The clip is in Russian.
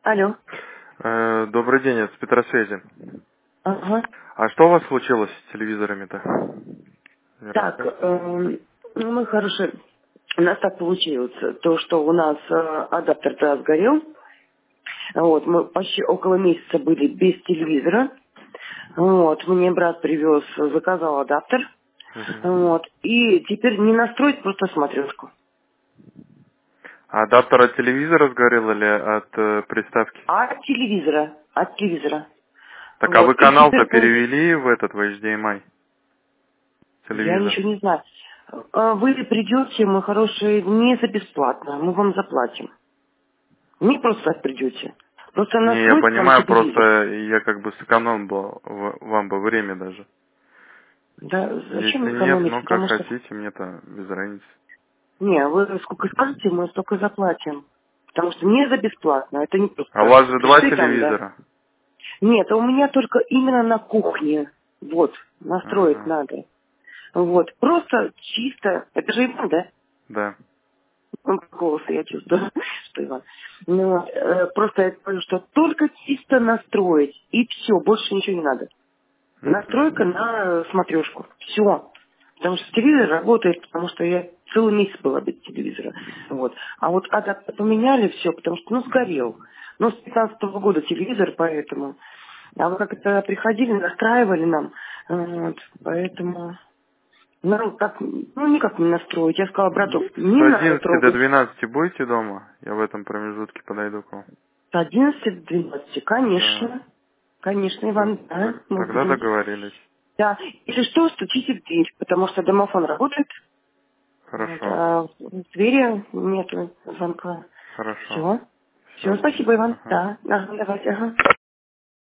Алло. Добрый день, это с Петросвязи. Ага. А что у вас случилось с телевизорами-то? Не Так, расскажете? ну, мы хорошие. У нас так получилось, то, что у нас адаптер-то сгорел. Вот, мы почти около месяца были без телевизора. Вот, мне брат привез, заказал адаптер. Мгм. Вот, и теперь не настроить просто смотрешку. А адаптер от телевизора сгорел или от приставки? От телевизора, от телевизора. Так, а Вот, вы и канал-то теперь перевели в этот, в HDMI? я Телевизор? ничего не знаю. Вы придете, мы хорошие, не за бесплатно, мы вам заплатим. Не просто так придете. Просто Не, я настроить вам понимаю, просто телевизор. я как бы сэкономил бы вам бы время даже. Да зачем Если нет, экономить? ну как Потому что... хотите, мне-то без разницы. Не, вы сколько скажете, мы столько заплатим. Потому что не за бесплатно. Это не А у просто вас же два пришли там, да. телевизора? Нет, а у меня только именно на кухне. Вот, настроить Ага, надо. Вот, просто чисто. Это же Иван, да? да. Ну, по голосу я чувствую, что Иван. Ну, вот, просто я говорю, что только чисто настроить. И все, больше ничего не надо. Настройка Мгм. на смотрешку. Все. Потому что телевизор работает, потому что я целый месяц была без телевизора. Вот. А вот адаптер поменяли все, потому что, ну, сгорел. Ну, с 15-го года телевизор, поэтому. А вы как это приходили, настраивали нам. Вот. Поэтому, ну, так, ну, никак не настроить. Я сказала брату, С не надо 11 до трогать. 12 будете дома? Я в этом промежутке подойду к вам. С 11 до 12, Да. конечно. Конечно, Все. Иван, да, мы Тогда будем. договорились. Да, если что, стучите в дверь, потому что домофон работает. Вот, Хорошо. а в двери нету звонка. Хорошо. Все. Все, Все. спасибо, Иван. Ага. Да, ага, давайте, ага.